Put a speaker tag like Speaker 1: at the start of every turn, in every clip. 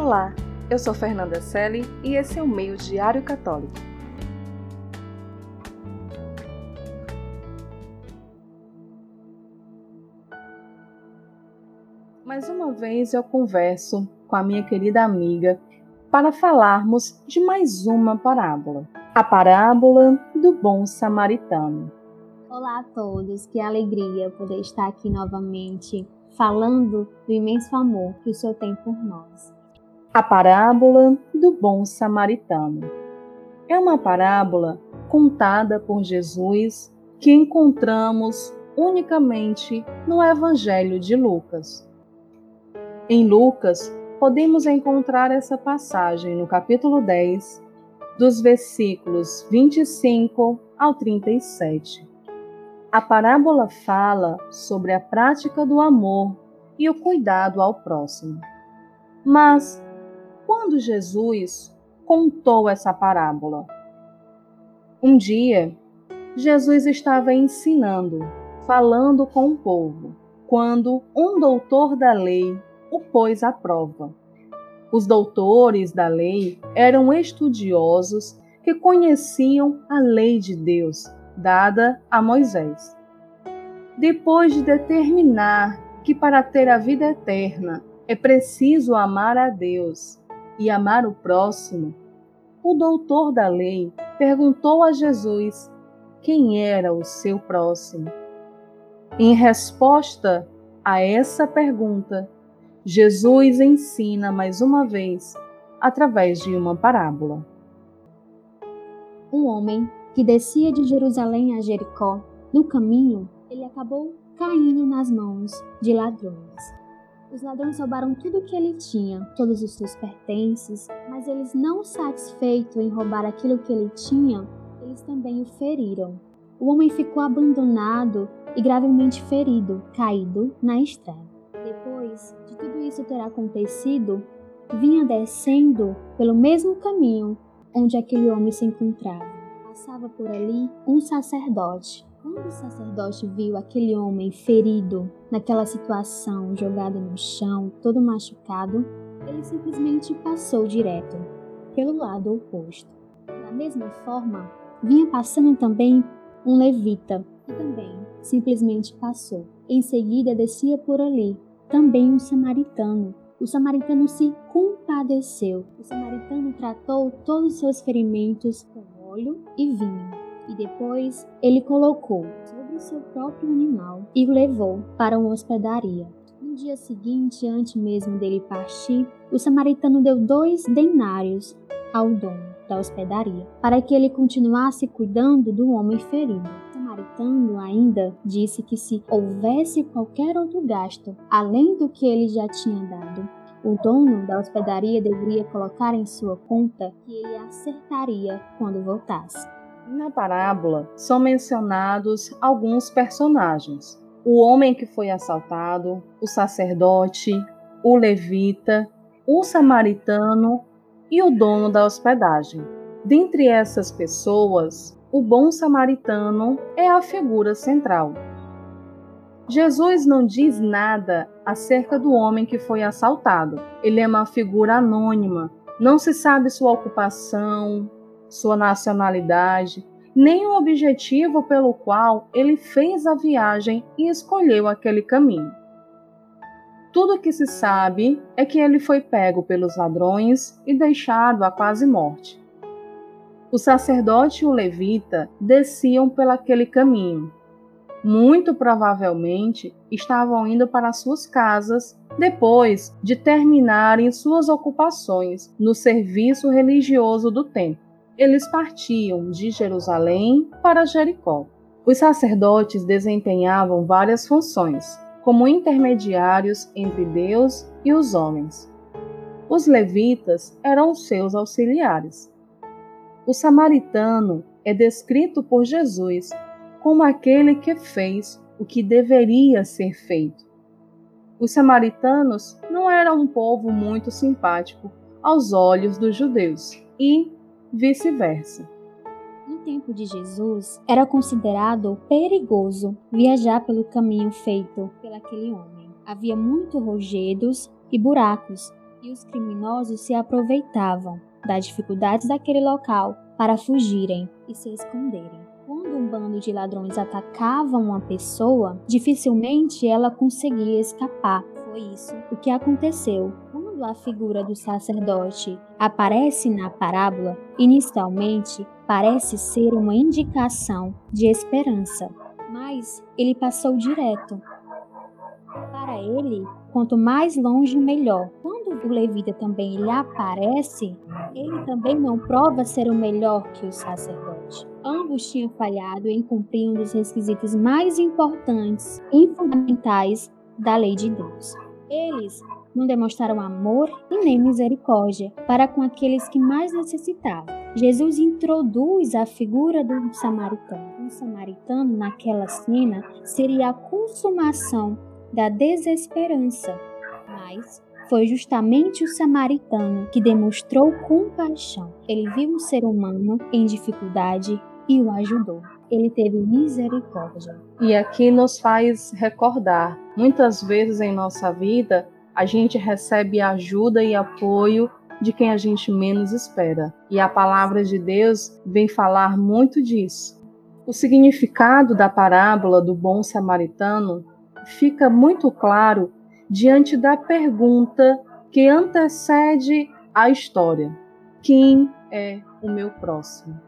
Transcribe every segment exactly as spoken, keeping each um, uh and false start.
Speaker 1: Olá, eu sou Fernanda Selle e esse é o Meio Diário Católico. Mais uma vez eu converso com a minha querida amiga para falarmos de mais uma parábola, a parábola do bom samaritano.
Speaker 2: Olá a todos, que alegria poder estar aqui novamente falando do imenso amor que o Senhor tem por nós.
Speaker 1: A parábola do bom samaritano é uma parábola contada por Jesus que encontramos unicamente no Evangelho de Lucas. Em Lucas, podemos encontrar essa passagem no capítulo dez, dos versículos vinte e cinco ao trinta e sete. A parábola fala sobre a prática do amor e o cuidado ao próximo. Mas, quando Jesus contou essa parábola? Um dia, Jesus estava ensinando, falando com o povo, quando um doutor da lei o pôs à prova. Os doutores da lei eram estudiosos que conheciam a lei de Deus, dada a Moisés. Depois de determinar que para ter a vida eterna é preciso amar a Deus e amar o próximo, o doutor da lei perguntou a Jesus quem era o seu próximo. Em resposta a essa pergunta, Jesus ensina mais uma vez através de uma parábola.
Speaker 2: Um homem que descia de Jerusalém a Jericó, no caminho, ele acabou caindo nas mãos de ladrões. Os ladrões roubaram tudo o que ele tinha, todos os seus pertences, mas eles, não satisfeitos em roubar aquilo que ele tinha, eles também o feriram. O homem ficou abandonado e gravemente ferido, caído na estrada. Depois de tudo isso ter acontecido, vinha descendo pelo mesmo caminho onde aquele homem se encontrava. Passava por ali um sacerdote. Quando o sacerdote viu aquele homem ferido, naquela situação, jogado no chão, todo machucado, ele simplesmente passou direto, pelo lado oposto. Da mesma forma, vinha passando também um levita, que também simplesmente passou. Em seguida, descia por ali também um samaritano. O samaritano se compadeceu. O samaritano tratou todos os seus ferimentos com óleo e vinho. E depois ele colocou sobre o seu próprio animal e o levou para uma hospedaria. No dia seguinte, antes mesmo dele partir, o samaritano deu dois denários ao dono da hospedaria, para que ele continuasse cuidando do homem ferido. O samaritano ainda disse que se houvesse qualquer outro gasto, além do que ele já tinha dado, o dono da hospedaria deveria colocar em sua conta que ele acertaria quando voltasse.
Speaker 1: Na parábola são mencionados alguns personagens: o homem que foi assaltado, o sacerdote, o levita, o samaritano e o dono da hospedagem. Dentre essas pessoas, o bom samaritano é a figura central. Jesus não diz nada acerca do homem que foi assaltado. Ele é uma figura anônima, não se sabe sua ocupação, sua nacionalidade, nem o objetivo pelo qual ele fez a viagem e escolheu aquele caminho. Tudo o que se sabe é que ele foi pego pelos ladrões e deixado à quase morte. O sacerdote e o levita desciam pelaquele caminho. Muito provavelmente estavam indo para suas casas depois de terminarem suas ocupações no serviço religioso do templo. Eles partiam de Jerusalém para Jericó. Os sacerdotes desempenhavam várias funções, como intermediários entre Deus e os homens. Os levitas eram seus auxiliares. O samaritano é descrito por Jesus como aquele que fez o que deveria ser feito. Os samaritanos não eram um povo muito simpático aos olhos dos judeus e vice-versa.
Speaker 2: No tempo de Jesus, era considerado perigoso viajar pelo caminho feito por aquele homem. Havia muitos rochedos e buracos, e os criminosos se aproveitavam das dificuldades daquele local para fugirem e se esconderem. Quando um bando de ladrões atacava uma pessoa, dificilmente ela conseguia escapar. Foi isso o que aconteceu quando a figura do sacerdote aparece na parábola. Inicialmente, parece ser uma indicação de esperança, mas ele passou direto. Para ele, quanto mais longe, melhor. Quando o levita também ele aparece, ele também não prova ser o melhor que o sacerdote. Ambos tinham falhado em cumprir um dos requisitos mais importantes e fundamentais da lei de Deus. Eles não demonstraram amor e nem misericórdia para com aqueles que mais necessitavam. Jesus introduz a figura do samaritano. Um samaritano, naquela cena, seria a consumação da desesperança, mas foi justamente o samaritano que demonstrou compaixão. Ele viu um ser humano em dificuldade e o ajudou. Ele teve misericórdia.
Speaker 1: E aqui nos faz recordar, muitas vezes em nossa vida, a gente recebe ajuda e apoio de quem a gente menos espera. E a palavra de Deus vem falar muito disso. O significado da parábola do bom samaritano fica muito claro diante da pergunta que antecede a história: quem é o meu próximo?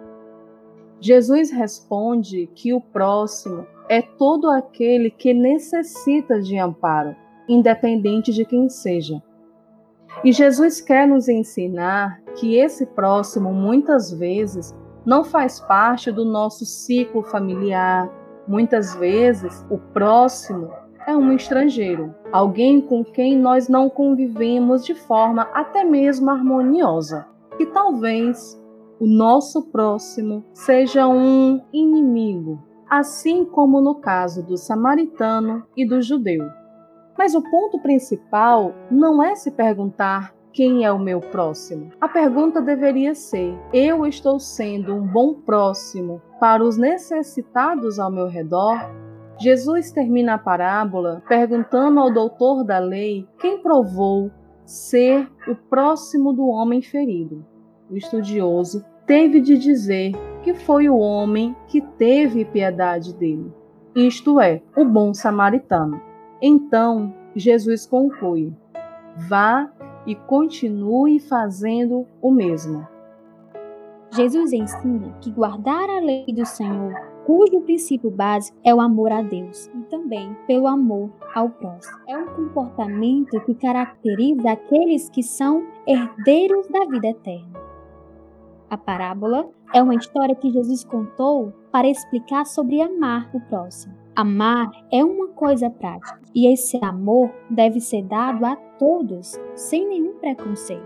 Speaker 1: Jesus responde que o próximo é todo aquele que necessita de amparo, independente de quem seja. E Jesus quer nos ensinar que esse próximo, muitas vezes, não faz parte do nosso ciclo familiar. Muitas vezes, o próximo é um estrangeiro, alguém com quem nós não convivemos de forma até mesmo harmoniosa. E talvez o nosso próximo seja um inimigo, assim como no caso do samaritano e do judeu. Mas o ponto principal não é se perguntar quem é o meu próximo. A pergunta deveria ser: eu estou sendo um bom próximo para os necessitados ao meu redor? Jesus termina a parábola perguntando ao doutor da lei quem provou ser o próximo do homem ferido. O estudioso teve de dizer que foi o homem que teve piedade dele, isto é, o bom samaritano. Então, Jesus conclui: vá e continue fazendo o mesmo.
Speaker 2: Jesus ensina que guardar a lei do Senhor, cujo princípio básico é o amor a Deus e também pelo amor ao próximo, é um comportamento que caracteriza aqueles que são herdeiros da vida eterna. A parábola é uma história que Jesus contou para explicar sobre amar o próximo. Amar é uma coisa prática e esse amor deve ser dado a todos, sem nenhum preconceito.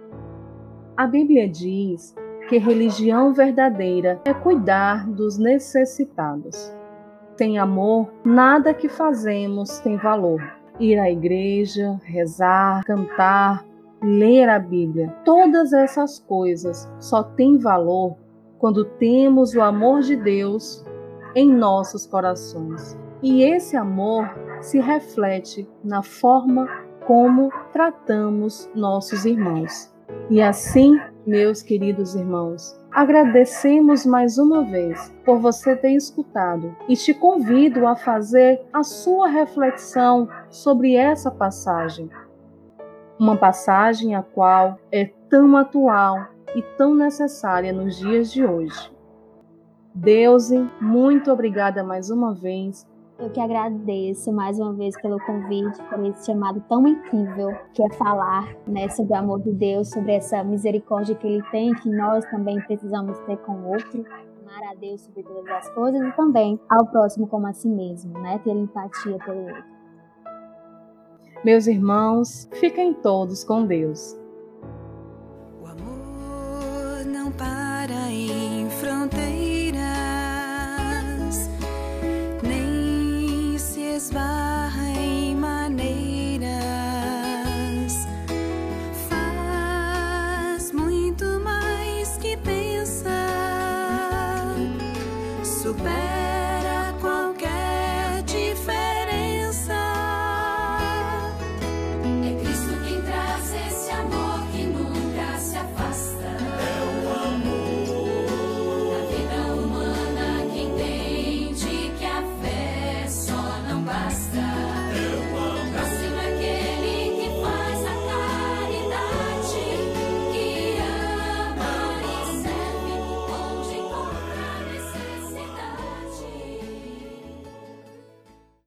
Speaker 1: A Bíblia diz que religião verdadeira é cuidar dos necessitados. Sem amor, nada que fazemos tem valor. Ir à igreja, rezar, cantar, ler a Bíblia, todas essas coisas só têm valor quando temos o amor de Deus em nossos corações. E esse amor se reflete na forma como tratamos nossos irmãos. E assim, meus queridos irmãos, agradecemos mais uma vez por você ter escutado e te convido a fazer a sua reflexão sobre essa passagem. Uma passagem a qual é tão atual e tão necessária nos dias de hoje. Deusi, muito obrigada mais uma vez.
Speaker 2: Eu que agradeço mais uma vez pelo convite, por esse chamado tão incrível que é falar, né, sobre o amor de Deus, sobre essa misericórdia que Ele tem, que nós também precisamos ter com o outro, amar a Deus sobre todas as coisas e também ao próximo como a si mesmo, né, ter empatia pelo outro.
Speaker 1: Meus irmãos, fiquem todos com Deus.